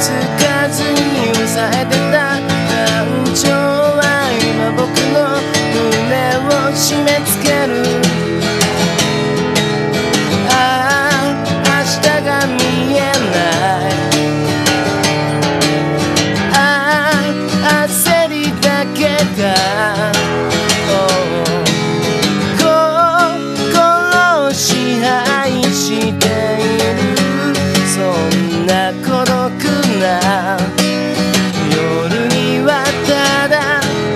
つかずに抑えてた感情は今僕の胸を締め付ける。ああ明日が見えない。ああ焦りだけが心支配している。そんな孤独な夜にはただ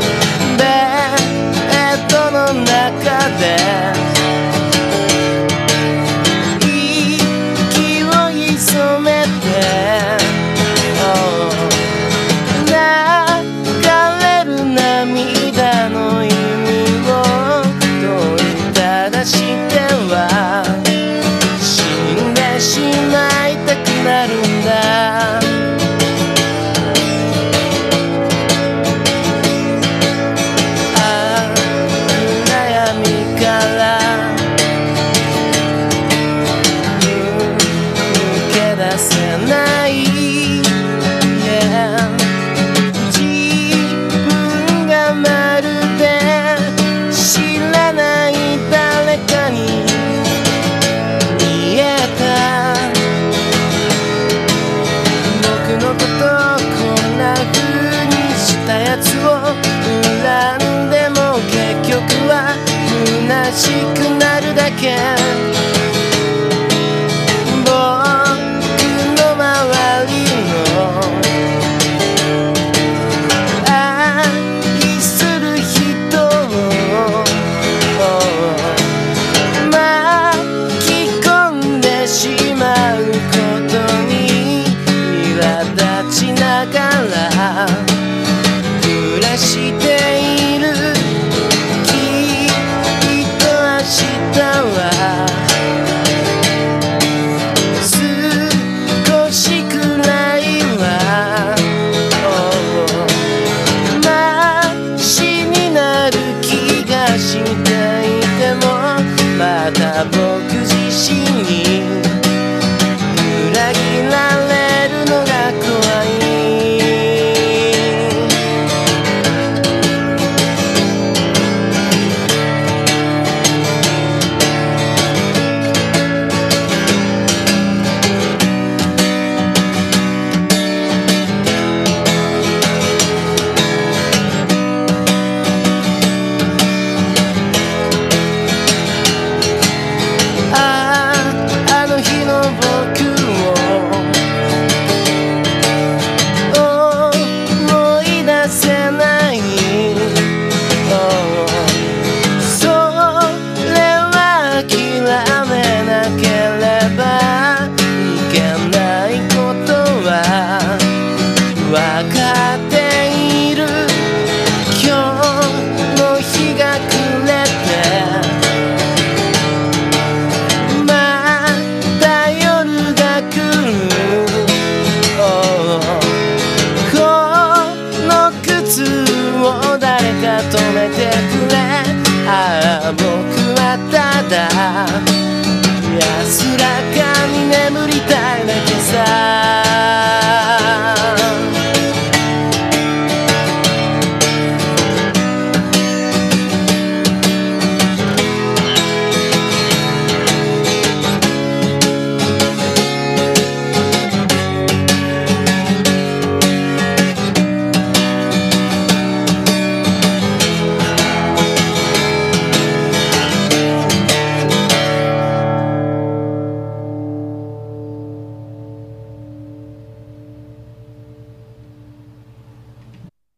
ベッドの中で息を潜めて流れる涙の意味を問いただしては死んでしまいたくなるんだ。悩みから抜け出せない、yeah、自分がまるで知らない誰かに見えた。僕のことこんな風にしたやつを恨んでも結局は虚しくなるだけ。僕の周りの愛する人を巻き込んでしまうことに苛立ちながら暮らしている。きっと明日は少しくらいはマシになる気がしていても、また僕自身に裏切られるのが怖い。あの日の僕を思い出せない。それは諦めなければいけないことは分かっている。今日の日が暮れて止めてくれ。ああ僕はただ安らかに眠りたいだけさ。